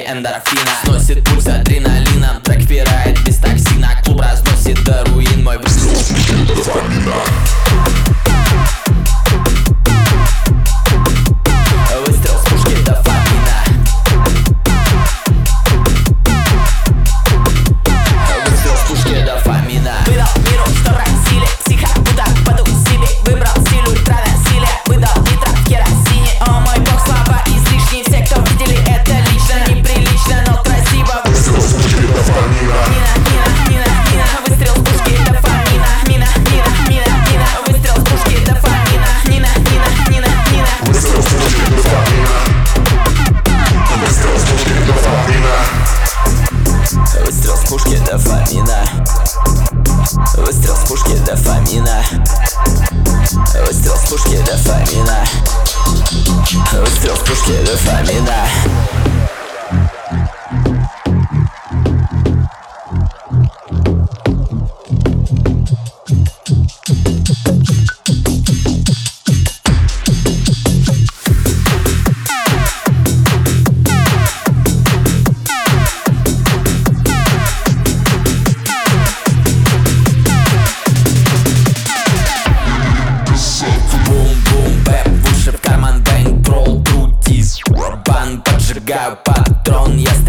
эндорфина. Сносит пульс адреналином, трек впирает без токсина. Клуб разносит до руин мой выстрел. Выстрел с пушки дофамина. Выстрел с пушки дофамина. Выдал миру, что просили, психа, будто потусили. Выбрал стиль ультранасилия, выдал нитро в керосине. О мой бог, слова излишни. Все, кто видели это лично, неприлично, но красиво. Выстрел с пушки дофамина. Мина, выстрел с пушки дофамина. Мина, выстрел с пушки дофамина. Нина. Выстрел с пушки дофамина. Выстрел с пушки дофамина. Выстрел с пушки дофамина. Выстрел с пушки дофамина. Выстрел с пушки дофамина. Выстрел с пушки дофамина. Бум-бум-бэп, в уши в карман, бэнк-ролл, крутись. Бан, поджигаю патрон, я